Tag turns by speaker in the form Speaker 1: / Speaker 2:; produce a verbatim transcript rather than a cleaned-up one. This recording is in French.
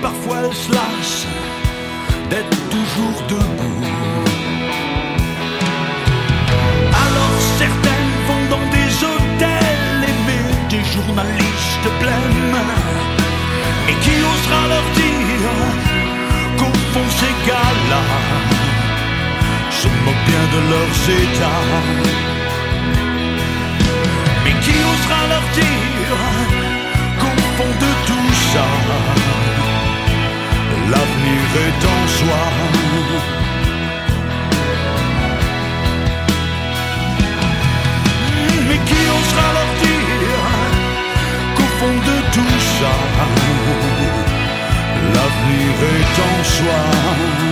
Speaker 1: parfois elles se lassent d'être toujours debout. Alors certaines vont dans des hôtels aimer des journalistes pleines. Et qui osera leur dire qu'au fond ces gars-là se moquent bien de leurs états? Mais qui osera leur dire qu'au fond de tout ça, l'avenir est en soi? Mais qui osera leur dire qu'au fond de tout ça, l'avenir est en soi?